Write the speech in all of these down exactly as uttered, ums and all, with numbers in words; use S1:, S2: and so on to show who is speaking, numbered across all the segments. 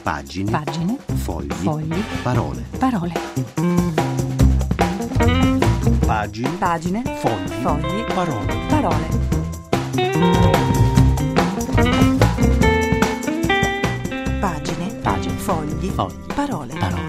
S1: Pagine.
S2: Pagine.
S1: Fogli.
S2: Fogli.
S1: Parole.
S2: Parole.
S1: Pagine.
S2: Pagine.
S1: Fogli.
S2: Fogli.
S1: Parole.
S2: Parole. Pagine.
S1: Pagine.
S2: Fogli.
S1: Fogli.
S2: Parole.
S1: Parole.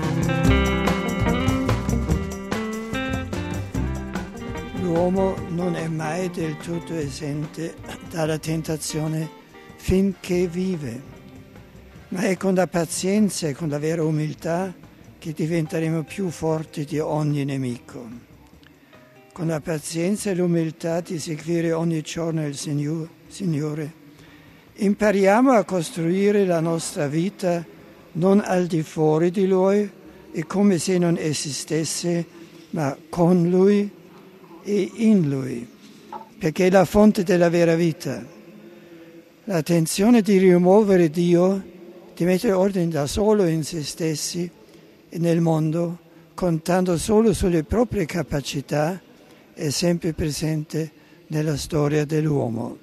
S3: L'uomo non è mai del tutto esente dalla tentazione finché vive, ma è con la pazienza e con la vera umiltà che diventeremo più forti di ogni nemico. Con la pazienza e l'umiltà di seguire ogni giorno il Signore, Signore, impariamo a costruire la nostra vita non al di fuori di Lui e come se non esistesse, ma con Lui e in Lui, perché è la fonte della vera vita. La tensione di rimuovere Dio, di mettere ordine da solo in se stessi e nel mondo, contando solo sulle proprie capacità, è sempre presente nella storia dell'uomo.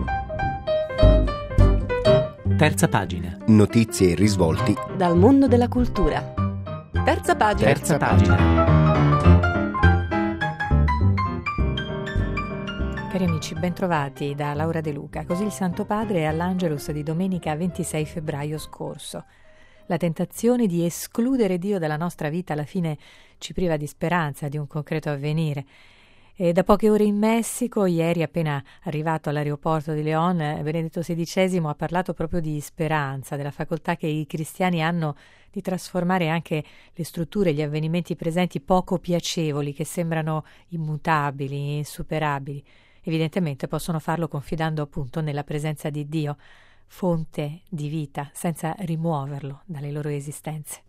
S1: Terza pagina.
S4: Notizie e risvolti
S5: dal mondo della cultura. Terza pagina.
S1: Terza pagina.
S2: Cari amici, bentrovati da Laura De Luca. Così il Santo Padre all'Angelus di domenica ventisei febbraio scorso. La tentazione di escludere Dio dalla nostra vita alla fine ci priva di speranza, di un concreto avvenire. E da poche ore in Messico, ieri appena arrivato all'aeroporto di León, Benedetto sedicesimo ha parlato proprio di speranza, della facoltà che i cristiani hanno di trasformare anche le strutture, gli avvenimenti presenti poco piacevoli, che sembrano immutabili, insuperabili. Evidentemente possono farlo confidando appunto nella presenza di Dio, fonte di vita, senza rimuoverlo dalle loro esistenze.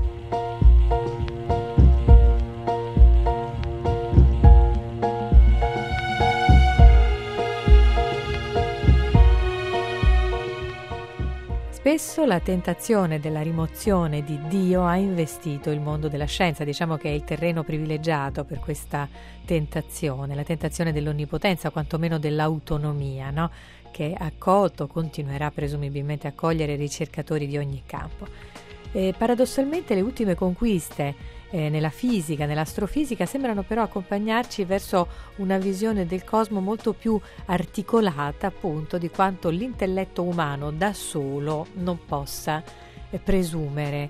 S2: Spesso la tentazione della rimozione di Dio ha investito il mondo della scienza, diciamo che è il terreno privilegiato per questa tentazione, la tentazione dell'onnipotenza, quantomeno dell'autonomia, no? Che ha accolto, continuerà presumibilmente a cogliere ricercatori di ogni campo. E paradossalmente le ultime conquiste eh, nella fisica, nell'astrofisica, sembrano però accompagnarci verso una visione del cosmo molto più articolata, appunto, di quanto l'intelletto umano da solo non possa eh, presumere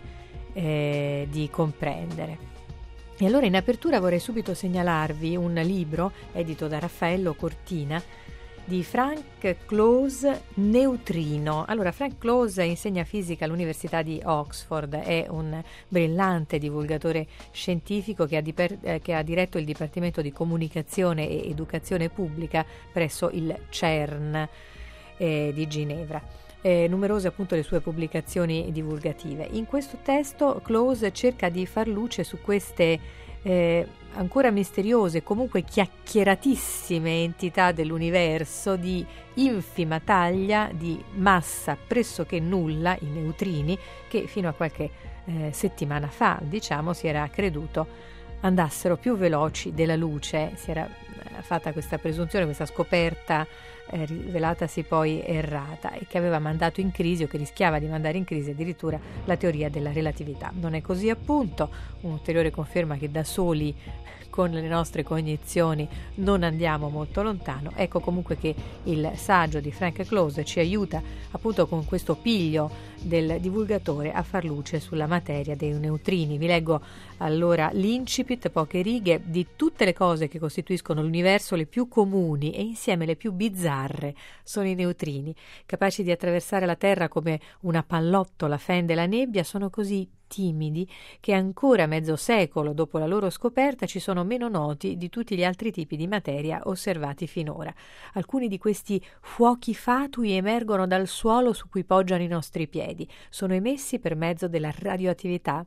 S2: eh, di comprendere. E allora in apertura vorrei subito segnalarvi un libro edito da Raffaello Cortina di Frank Close, Neutrino. Allora, Frank Close insegna fisica all'Università di Oxford, è un brillante divulgatore scientifico che ha, diper- eh, che ha diretto il Dipartimento di Comunicazione e Educazione Pubblica presso il CERN eh, di Ginevra. Eh, numerose appunto le sue pubblicazioni divulgative. In questo testo Close cerca di far luce su queste eh, ancora misteriose, comunque chiacchieratissime entità dell'universo di infima taglia, di massa pressoché nulla, i neutrini, che fino a qualche eh, settimana fa, diciamo, si era creduto andassero più veloci della luce. Si era eh, fatta questa presunzione, questa scoperta eh, rivelatasi poi errata, e che aveva mandato in crisi, o che rischiava di mandare in crisi addirittura, la teoria della relatività. Non è così, appunto, un'ulteriore conferma che da soli con le nostre cognizioni non andiamo molto lontano. Ecco comunque che il saggio di Frank Close ci aiuta appunto con questo piglio del divulgatore a far luce sulla materia dei neutrini. Vi leggo allora l'incipit, poche righe, di tutte le cose che costituiscono l'universo. Le più comuni e insieme le più bizzarre sono i neutrini, capaci di attraversare la Terra come una pallottola fende la nebbia. Sono così timidi che ancora mezzo secolo dopo la loro scoperta ci sono meno noti di tutti gli altri tipi di materia osservati finora. Alcuni di questi fuochi fatui emergono dal suolo su cui poggiano i nostri piedi. Sono emessi per mezzo della radioattività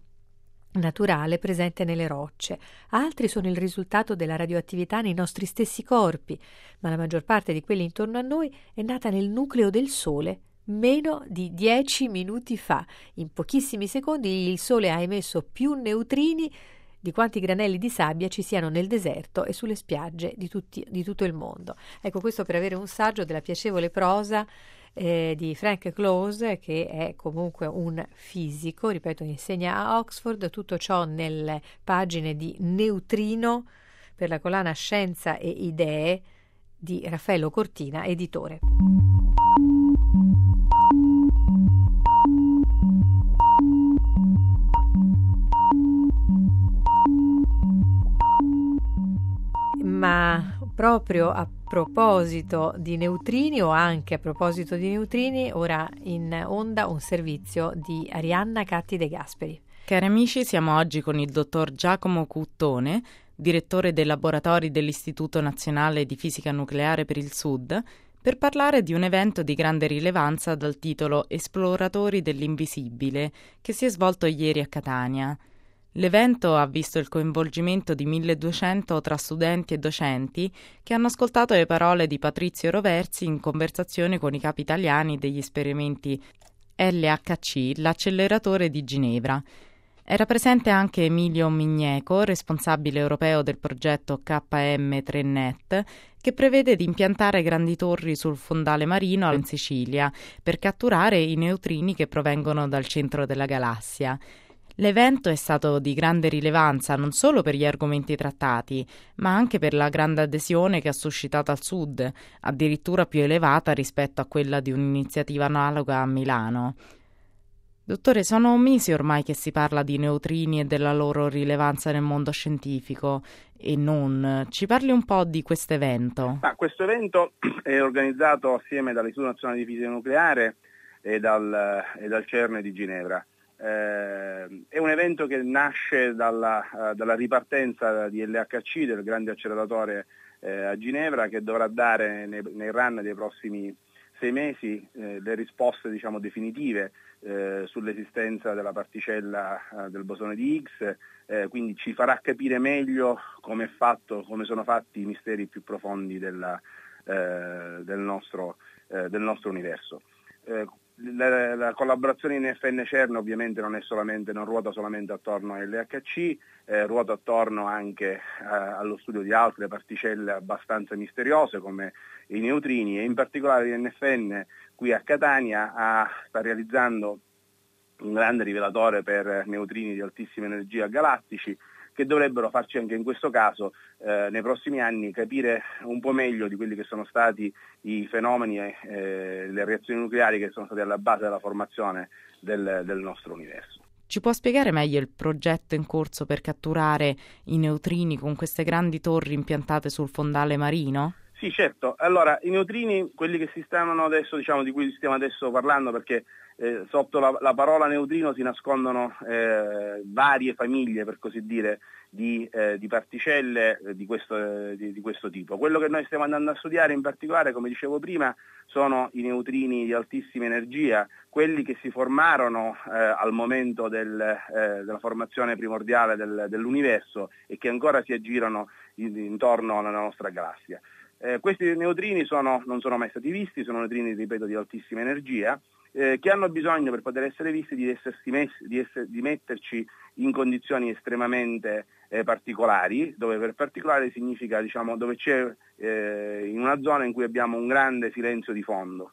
S2: naturale presente nelle rocce. Altri sono il risultato della radioattività nei nostri stessi corpi, ma la maggior parte di quelli intorno a noi è nata nel nucleo del Sole meno di dieci minuti fa. In pochissimi secondi il Sole ha emesso più neutrini di quanti granelli di sabbia ci siano nel deserto e sulle spiagge di, tutti, di tutto il mondo. Ecco, questo per avere un saggio della piacevole prosa eh, di Frank Close, che è comunque un fisico, ripeto, insegna a Oxford, tutto ciò nelle pagine di Neutrino per la collana Scienza e Idee di Raffaello Cortina, editore. Ma proprio a proposito di neutrini, o anche a proposito di neutrini, ora in onda un servizio di Arianna Catti De Gasperi.
S4: Cari amici, siamo oggi con il dottor Giacomo Cuttone, direttore dei laboratori dell'Istituto Nazionale di Fisica Nucleare per il Sud, per parlare di un evento di grande rilevanza dal titolo Esploratori dell'Invisibile, che si è svolto ieri a Catania. L'evento ha visto il coinvolgimento di milleduecento tra studenti e docenti che hanno ascoltato le parole di Patrizio Roversi in conversazione con i capi italiani degli esperimenti L H C, l'acceleratore di Ginevra. Era presente anche Emilio Migneco, responsabile europeo del progetto K M tre Net, che prevede di impiantare grandi torri sul fondale marino in Sicilia per catturare i neutrini che provengono dal centro della galassia. L'evento è stato di grande rilevanza non solo per gli argomenti trattati, ma anche per la grande adesione che ha suscitato al Sud, addirittura più elevata rispetto a quella di un'iniziativa analoga a Milano. Dottore, sono mesi ormai che si parla di neutrini e della loro rilevanza nel mondo scientifico e non. Ci parli un po' di questo evento?
S6: Ah, questo evento è organizzato assieme dall'Istituto Nazionale di Fisica Nucleare e dal, e dal CERN di Ginevra. Eh, è un evento che nasce dalla, uh, dalla ripartenza di L H C, del grande acceleratore eh, a Ginevra, che dovrà dare nei, nei run dei prossimi sei mesi eh, le risposte, diciamo, definitive eh, sull'esistenza della particella eh, del bosone di Higgs, eh, quindi ci farà capire meglio come è fatto, come sono fatti i misteri più profondi della, eh, del, nostro, eh, del nostro universo. Eh, La, la collaborazione in F N CERN ovviamente non è solamente, non ruota solamente attorno a L H C, eh, ruota attorno anche eh, allo studio di altre particelle abbastanza misteriose come i neutrini, e in particolare l'I N F N qui a Catania ha, sta realizzando un grande rivelatore per neutrini di altissima energia galattici, che dovrebbero farci anche in questo caso eh, nei prossimi anni capire un po' meglio di quelli che sono stati i fenomeni e eh, le reazioni nucleari che sono state alla base della formazione del, del nostro universo.
S4: Ci può spiegare meglio il progetto in corso per catturare i neutrini con queste grandi torri impiantate sul fondale marino?
S6: Sì, certo. Allora, i neutrini, quelli che si stanno adesso, diciamo, di cui stiamo adesso parlando, perché eh, sotto la, la parola neutrino si nascondono eh, varie famiglie, per così dire, di, eh, di particelle eh, di, questo, eh, di, di questo tipo. Quello che noi stiamo andando a studiare in particolare, come dicevo prima, sono i neutrini di altissima energia, quelli che si formarono eh, al momento del, eh, della formazione primordiale del, dell'universo e che ancora si aggirano in, intorno alla nostra galassia. Eh, questi neutrini sono, non sono mai stati visti, sono neutrini, ripeto, di altissima energia, eh, che hanno bisogno, per poter essere visti, di, essersi messi, di, essere, di metterci in condizioni estremamente eh, particolari, dove per particolare significa, diciamo, dove c'è eh, in una zona in cui abbiamo un grande silenzio di fondo.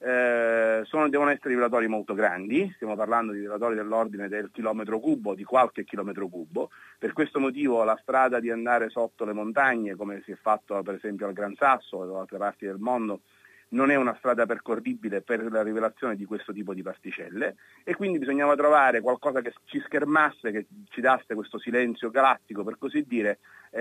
S6: Eh, sono, devono essere rivelatori molto grandi, stiamo parlando di rivelatori dell'ordine del chilometro cubo, di qualche chilometro cubo. Per questo motivo la strada di andare sotto le montagne, come si è fatto per esempio al Gran Sasso o da altre parti del mondo, non è una strada percorribile per la rivelazione di questo tipo di particelle, e quindi bisognava trovare qualcosa che ci schermasse, che ci dasse questo silenzio galattico, per così dire,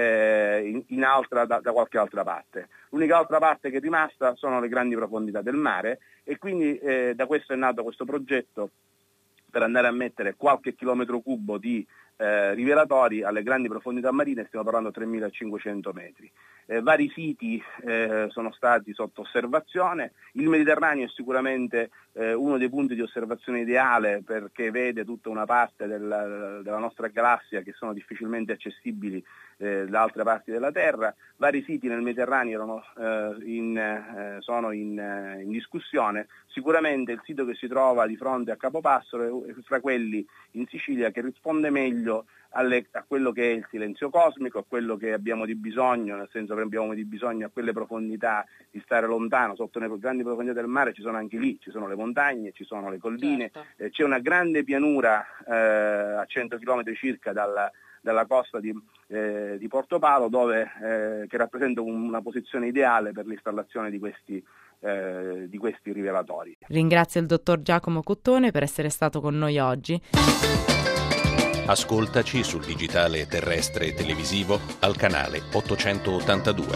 S6: eh, in, in altra, da, da qualche altra parte. L'unica altra parte che è rimasta sono le grandi profondità del mare, e quindi eh, da questo è nato questo progetto per andare a mettere qualche chilometro cubo di eh, rivelatori alle grandi profondità marine, stiamo parlando di tremilacinquecento metri. Eh, vari siti eh, sono stati sotto osservazione. Il Mediterraneo è sicuramente eh, uno dei punti di osservazione ideale, perché vede tutta una parte del, della nostra galassia che sono difficilmente accessibili eh, da altre parti della Terra. Vari siti nel Mediterraneo erano, eh, in, eh, sono in, eh, in discussione. Sicuramente il sito che si trova di fronte a Capopassoro è fra quelli in Sicilia che risponde meglio spinto alle, a quello che è il silenzio cosmico, a quello che abbiamo di bisogno, nel senso che abbiamo di bisogno a quelle profondità, di stare lontano, sotto le grandi profondità del mare ci sono anche lì, ci sono le montagne, ci sono le colline, certo. eh, c'è una grande pianura eh, a cento chilometri circa dalla, dalla costa di, eh, di Portopalo, dove, eh, che rappresenta una posizione ideale per l'installazione di questi, eh, di questi rivelatori.
S4: Ringrazio il dottor Giacomo Cuttone per essere stato con noi oggi.
S7: Ascoltaci sul digitale terrestre e televisivo al canale ottocentottantadue.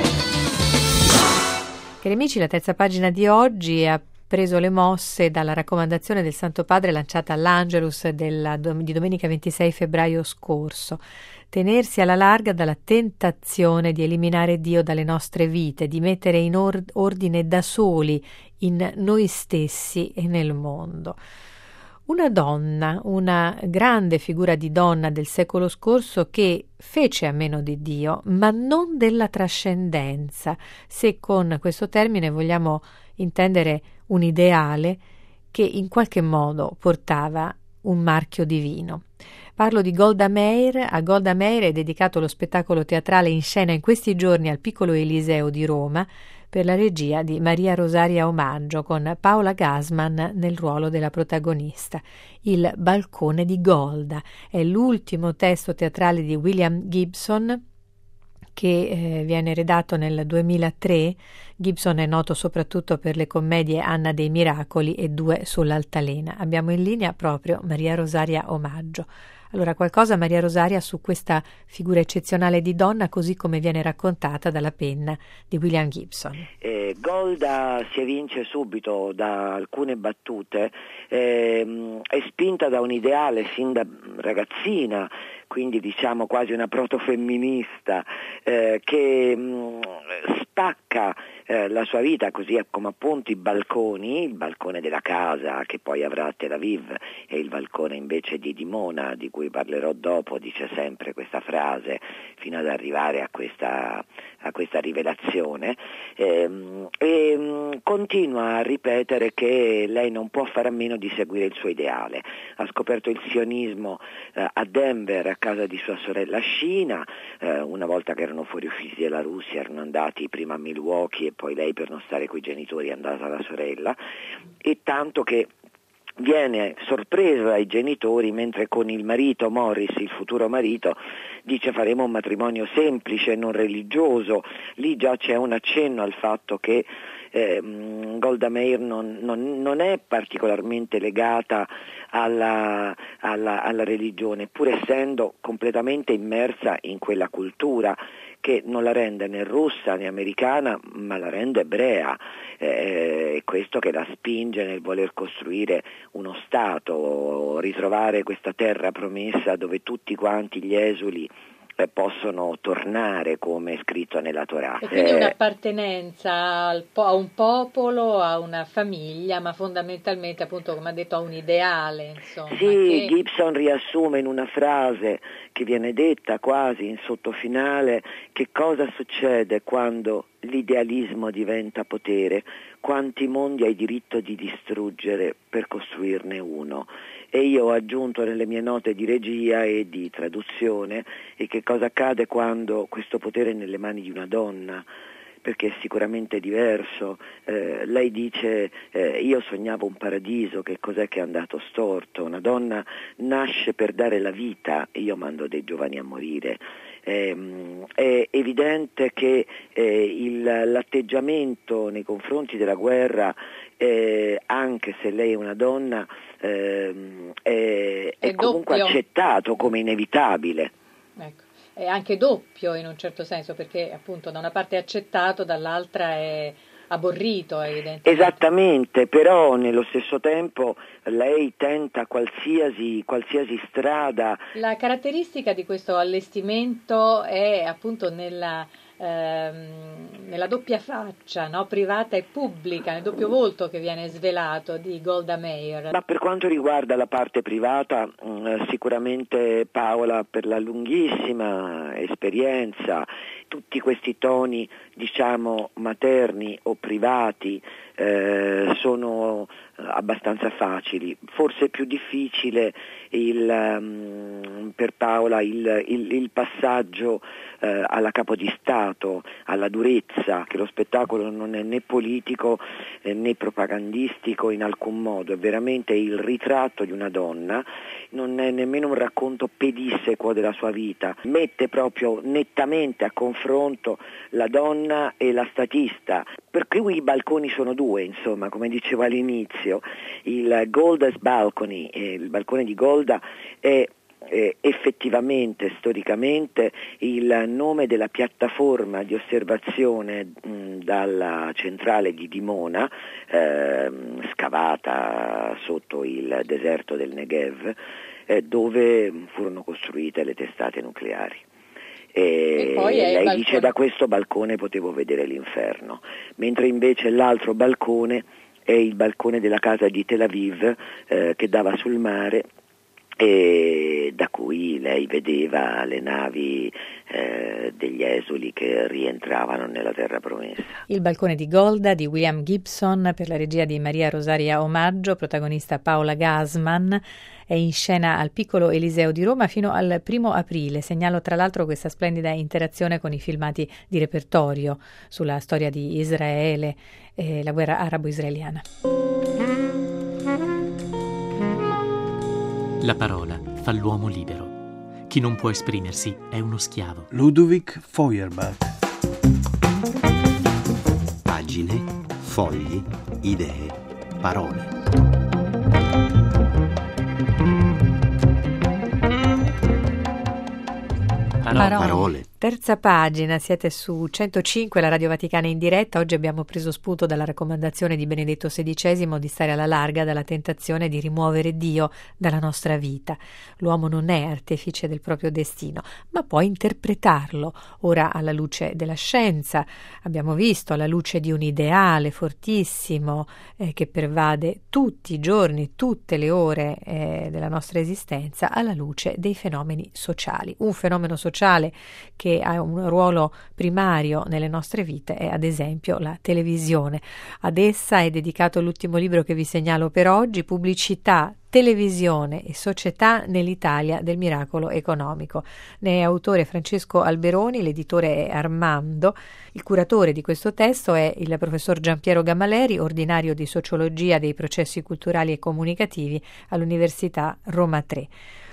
S2: Cari amici, la terza pagina di oggi ha preso le mosse dalla raccomandazione del Santo Padre lanciata all'Angelus della, di domenica ventisei febbraio scorso. Tenersi alla larga dalla tentazione di eliminare Dio dalle nostre vite, di mettere in or- ordine da soli in noi stessi e nel mondo. Una donna, una grande figura di donna del secolo scorso che fece a meno di Dio, ma non della trascendenza, se con questo termine vogliamo intendere un ideale che in qualche modo portava un marchio divino. Parlo di Golda Meir. A Golda Meir è dedicato lo spettacolo teatrale in scena in questi giorni al Piccolo Eliseo di Roma, per la regia di Maria Rosaria Omaggio, con Paola Gassman nel ruolo della protagonista. Il balcone di Golda è l'ultimo testo teatrale di William Gibson, che eh, viene redatto nel duemilatré. Gibson è noto soprattutto per le commedie Anna dei Miracoli e Due sull'altalena. Abbiamo in linea proprio Maria Rosaria Omaggio. Allora, qualcosa, Maria Rosaria, su questa figura eccezionale di donna così come viene raccontata dalla penna di William Gibson.
S8: Eh, Golda si evince subito da alcune battute, eh, è spinta da un ideale fin da ragazzina, quindi diciamo quasi una protofemminista, eh, che mh, spacca eh, la sua vita così come appunto i balconi, il balcone della casa che poi avrà a Tel Aviv e il balcone invece di Dimona, di cui parlerò dopo, dice sempre questa frase fino ad arrivare a questa, a questa rivelazione, ehm, e mh, continua a ripetere che lei non può fare a meno di seguire il suo ideale. Ha scoperto il sionismo eh, a Denver a casa di sua sorella Sheena, eh, una volta che erano fuori uffici della Russia erano andati prima a Milwaukee e poi lei, per non stare coi genitori, è andata alla sorella, e tanto che viene sorpresa dai genitori mentre con il marito Morris, il futuro marito, dice faremo un matrimonio semplice, non religioso. Lì già c'è un accenno al fatto che eh, Golda Meir non, non, non è particolarmente legata alla, alla, alla religione, pur essendo completamente immersa in quella cultura che non la rende né russa né americana, ma la rende ebrea. È eh, questo che la spinge nel voler costruire uno Stato, ritrovare questa terra promessa dove tutti quanti gli esuli eh, possono tornare, come è scritto nella Torah.
S2: E quindi
S8: eh,
S2: un'appartenenza al po- a un popolo, a una famiglia, ma fondamentalmente, appunto, come ha detto, a un ideale. Insomma,
S8: sì,
S2: che...
S8: Gibson riassume in una frase che viene detta quasi in sottofinale che cosa succede quando l'idealismo diventa potere, quanti mondi hai diritto di distruggere per costruirne uno. E io ho aggiunto nelle mie note di regia e di traduzione e che cosa accade quando questo potere è nelle mani di una donna, perché è sicuramente diverso. Eh, lei dice eh, io sognavo un paradiso, che cos'è che è andato storto? Una donna nasce per dare la vita e io mando dei giovani a morire. Eh, è evidente che eh, il, l'atteggiamento nei confronti della guerra, eh, anche se lei è una donna, eh, è, è, è comunque accettato come inevitabile.
S2: Ecco. È anche doppio in un certo senso, perché appunto da una parte è accettato, dall'altra è aborrito, evidentemente.
S8: Esattamente, però nello stesso tempo lei tenta qualsiasi, qualsiasi strada.
S2: La caratteristica di questo allestimento è appunto nella, ehm, nella doppia faccia, no? Privata e pubblica, nel doppio volto che viene svelato di Golda Meir.
S8: Ma per quanto riguarda la parte privata, mh, sicuramente Paola, per la lunghissima esperienza, tutti questi toni diciamo materni o privati eh, sono abbastanza facili, forse è più difficile il, um, per Paola il, il, il passaggio eh, alla capo di Stato, alla durezza, che lo spettacolo non è né politico eh, né propagandistico in alcun modo, è veramente il ritratto di una donna, non è nemmeno un racconto pedissequo della sua vita, mette proprio nettamente a confronto la donna e la statista, per cui i balconi sono due, insomma, come dicevo all'inizio. Il Golda's Balcony, eh, il balcone di Golda è eh, effettivamente, storicamente, il nome della piattaforma di osservazione mh, dalla centrale di Dimona, eh, scavata sotto il deserto del Negev, eh, dove furono costruite le testate nucleari. E, e poi lei dice: da questo balcone potevo vedere l'inferno, mentre invece l'altro balcone è il balcone della casa di Tel Aviv, eh, che dava sul mare e da cui lei vedeva le navi eh, degli esuli che rientravano nella terra promessa.
S2: Il balcone di Golda di William Gibson, per la regia di Maria Rosaria Omaggio, protagonista Paola Gassman, è in scena al Piccolo Eliseo di Roma fino al primo aprile. Segnalo tra l'altro questa splendida interazione con i filmati di repertorio sulla storia di Israele e la guerra arabo-israeliana.
S1: La parola fa l'uomo libero. Chi non può esprimersi è uno schiavo.
S9: Ludovic Feuerbach.
S10: Pagine, fogli, idee, parole.
S2: Parole.
S10: Parole.
S2: Terza pagina, siete su centocinque, la Radio Vaticana in diretta. Oggi abbiamo preso spunto dalla raccomandazione di Benedetto sedicesimo di stare alla larga dalla tentazione di rimuovere Dio dalla nostra vita. L'uomo non è artefice del proprio destino, ma può interpretarlo. Ora, alla luce della scienza, abbiamo visto, alla luce di un ideale fortissimo eh, che pervade tutti i giorni, tutte le ore eh, della nostra esistenza, alla luce dei fenomeni sociali. Un fenomeno sociale che che ha un ruolo primario nelle nostre vite è ad esempio la televisione. Ad essa è dedicato l'ultimo libro che vi segnalo per oggi, Pubblicità, televisione e società nell'Italia del miracolo economico. Ne è autore Francesco Alberoni, l'editore è Armando. Il curatore di questo testo è il professor Giampiero Gammaleri, ordinario di sociologia dei processi culturali e comunicativi all'Università Roma tre.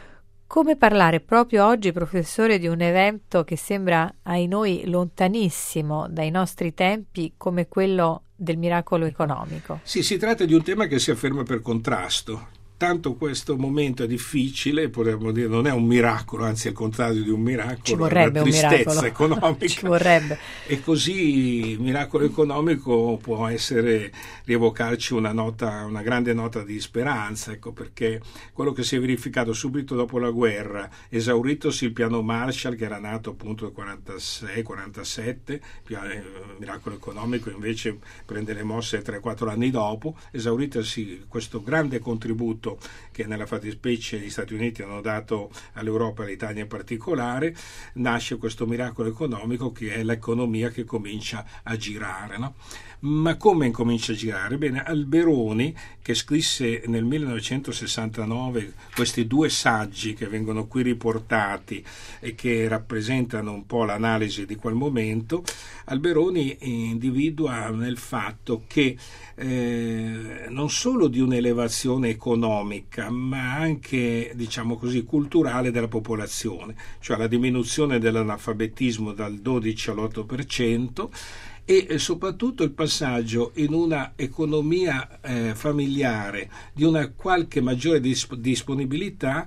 S2: Come parlare proprio oggi, professore, di un evento che sembra ai noi lontanissimo dai nostri tempi come quello del miracolo economico?
S9: Sì, si tratta di un tema che si afferma per contrasto. Tanto questo momento è difficile, potremmo dire non è un miracolo, anzi è il contrario di un miracolo,
S2: ci vorrebbe
S9: è una tristezza
S2: un miracolo
S9: economica.
S2: Ci vorrebbe.
S9: E così il miracolo economico può essere rievocarci una nota, una grande nota di speranza, ecco, perché quello che si è verificato subito dopo la guerra, esauritosi il piano Marshall che era nato appunto nel quarantasei quarantasette, il miracolo economico invece prende le mosse tre quattro anni dopo, esauritosi questo grande contributo che nella fattispecie gli Stati Uniti hanno dato all'Europa e all'Italia in particolare, nasce questo miracolo economico che è l'economia che comincia a girare, no? Ma come incomincia a girare? Bene, Alberoni, che scrisse nel millenovecentosessantanove questi due saggi che vengono qui riportati e che rappresentano un po' l'analisi di quel momento, Alberoni individua nel fatto che eh, non solo di un'elevazione economica, ma anche, diciamo così, culturale della popolazione, cioè la diminuzione dell'analfabetismo dal dodici all'otto per cento, e soprattutto il passaggio in una economia eh, familiare di una qualche maggiore disp- disponibilità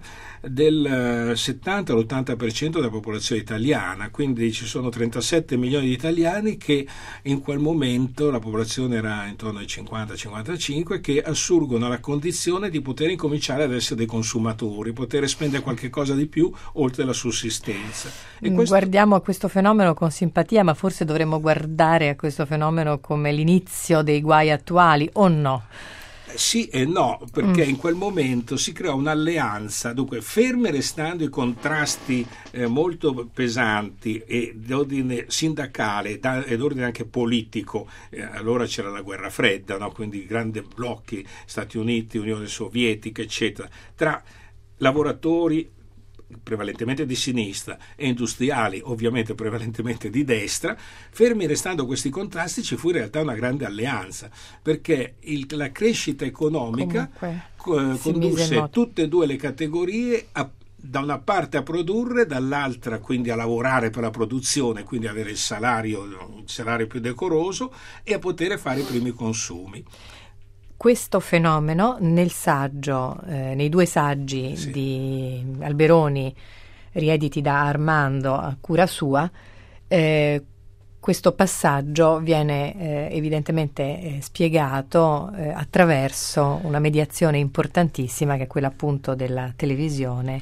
S9: del settanta all'ottanta per cento della popolazione italiana, quindi ci sono trentasette milioni di italiani che in quel momento, la popolazione era intorno ai cinquanta cinquantacinque, che assurgono alla condizione di poter incominciare ad essere dei consumatori, poter spendere qualche cosa di più oltre la sussistenza. E questo...
S2: Guardiamo a questo fenomeno con simpatia, ma forse dovremmo guardare a questo fenomeno come l'inizio dei guai attuali, o no?
S9: sì e no, perché
S2: Mm.
S9: in quel momento si creò un'alleanza, dunque ferme restando i contrasti eh, molto pesanti e d'ordine sindacale da, ed ordine anche politico, eh, allora c'era la guerra fredda, no? Quindi grandi blocchi, Stati Uniti, Unione Sovietica, eccetera, tra lavoratori prevalentemente di sinistra e industriali ovviamente prevalentemente di destra. Fermi restando questi contrasti, ci fu in realtà una grande alleanza, perché il, la crescita economica co- condusse tutte e due le categorie a, da una parte a produrre, dall'altra quindi a lavorare per la produzione, quindi avere il salario, un salario più decoroso, e a poter fare i primi consumi.
S2: Questo fenomeno nel saggio, eh, nei due saggi
S9: Sì.
S2: di Alberoni riediti da Armando a cura sua, eh, questo passaggio viene eh, evidentemente eh, spiegato eh, attraverso una mediazione importantissima, che è quella appunto della televisione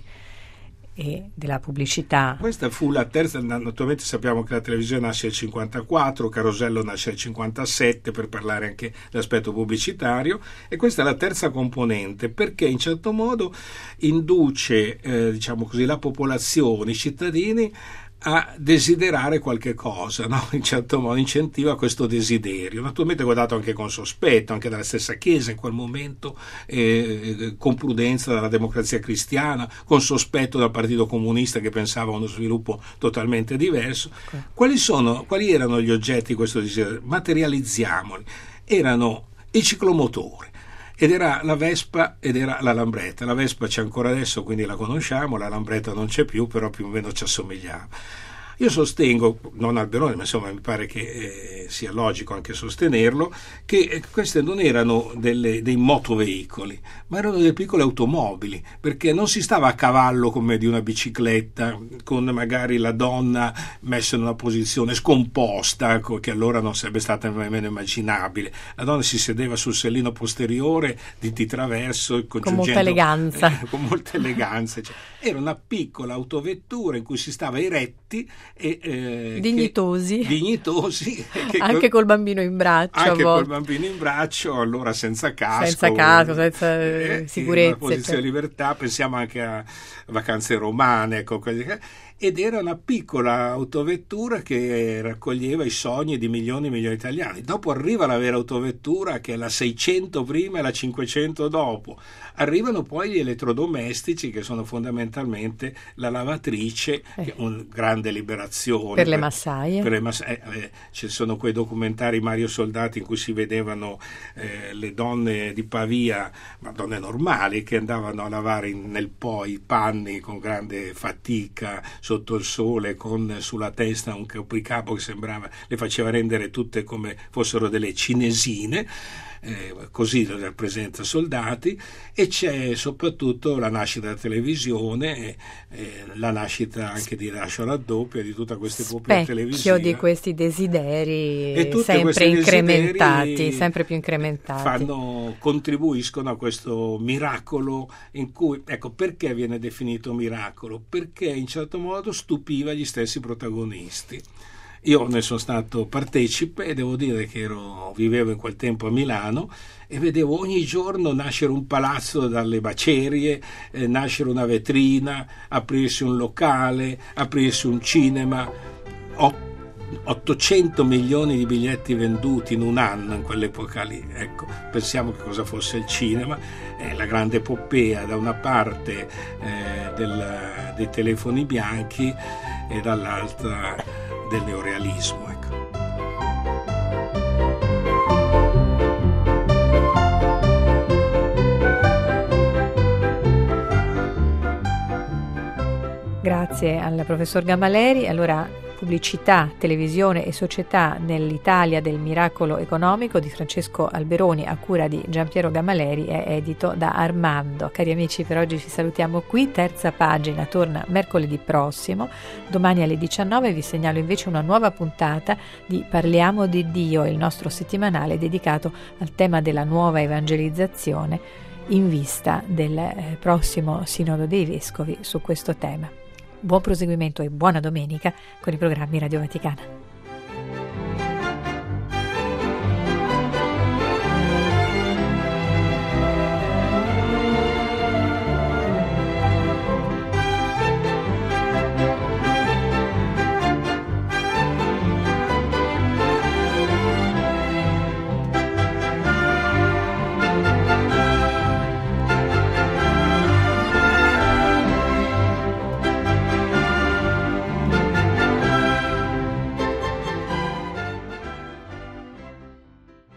S2: e della pubblicità.
S9: Questa fu la terza. Naturalmente sappiamo che la televisione nasce nel cinquantaquattro, Carosello nasce nel cinquantasette, per parlare anche dell'aspetto pubblicitario, e questa è la terza componente, perché in certo modo induce eh, diciamo così la popolazione, i cittadini, a desiderare qualche cosa, no? In certo modo incentiva questo desiderio, naturalmente guardato anche con sospetto, anche dalla stessa Chiesa in quel momento, eh, con prudenza dalla Democrazia Cristiana, con sospetto dal Partito Comunista, che pensava a uno sviluppo totalmente diverso. Okay. Quali sono, quali erano gli oggetti di questo desiderio? Materializziamoli. Erano il ciclomotore, ed era la Vespa ed era la Lambretta. La Vespa c'è ancora adesso, quindi la conosciamo, la Lambretta non c'è più, però più o meno ci assomigliava. Io sostengo, non Alberoni, ma insomma mi pare che eh, sia logico anche sostenerlo, che eh, queste non erano delle, dei motoveicoli, ma erano delle piccole automobili, perché non si stava a cavallo come di una bicicletta, con magari la donna messa in una posizione scomposta, che allora non sarebbe stata nemmeno immaginabile. La donna si sedeva sul sellino posteriore di, di traverso,
S2: con molta eleganza.
S9: Eh, con molta eleganza. Cioè, era una piccola autovettura in cui si stava eretti, E, eh,
S2: dignitosi,
S9: che, dignitosi che
S2: anche col bambino in braccio,
S9: anche col bambino in braccio, allora senza casco,
S2: senza casco, senza eh, sicurezza,
S9: in una posizione di libertà. Pensiamo anche a vacanze romane, ecco, ed era una piccola autovettura che raccoglieva i sogni di milioni e milioni di italiani. Dopo arriva la vera autovettura, che è la seicento prima e la cinquecento dopo. Arrivano poi gli elettrodomestici, che sono fondamentalmente la lavatrice, eh. che è una grande liberazione
S2: per le massaie,
S9: per le mass- eh, eh, ci sono quei documentari Mario Soldati in cui si vedevano eh, le donne di Pavia, ma donne normali, che andavano a lavare in, nel Po i panni con grande fatica sotto il sole, con sulla testa un copricapo che sembrava, le faceva rendere tutte come fossero delle cinesine. Eh, così lo rappresenta Soldati. E c'è soprattutto la nascita della televisione, eh, eh, la nascita anche di Lascio raddoppio e di tutta questa epopea televisiva,
S2: di questi desideri
S9: e
S2: sempre
S9: questi
S2: incrementati,
S9: desideri
S2: sempre più incrementati,
S9: fanno, contribuiscono a questo miracolo, in cui, ecco, perché viene definito miracolo? Perché in certo modo stupiva gli stessi protagonisti. Io ne sono stato partecipe e devo dire che ero, vivevo in quel tempo a Milano e vedevo ogni giorno nascere un palazzo dalle macerie, eh, nascere una vetrina, aprirsi un locale, aprirsi un cinema. ottocento milioni di biglietti venduti in un anno in quell'epoca lì. Ecco, pensiamo che cosa fosse il cinema, eh, la grande epopea da una parte eh, del, dei telefoni bianchi e dall'altra del neorealismo, ecco.
S2: Grazie al professor Gamaleri. Allora, Pubblicità, televisione e società nell'Italia del miracolo economico di Francesco Alberoni, a cura di Giampiero Gamaleri, è edito da Armando. Cari amici, per oggi ci salutiamo qui. Terza pagina torna mercoledì prossimo. Domani alle diciannove vi segnalo invece una nuova puntata di Parliamo di Dio, il nostro settimanale dedicato al tema della nuova evangelizzazione in vista del eh, prossimo Sinodo dei Vescovi su questo tema. Buon proseguimento e buona domenica con i programmi Radio Vaticana.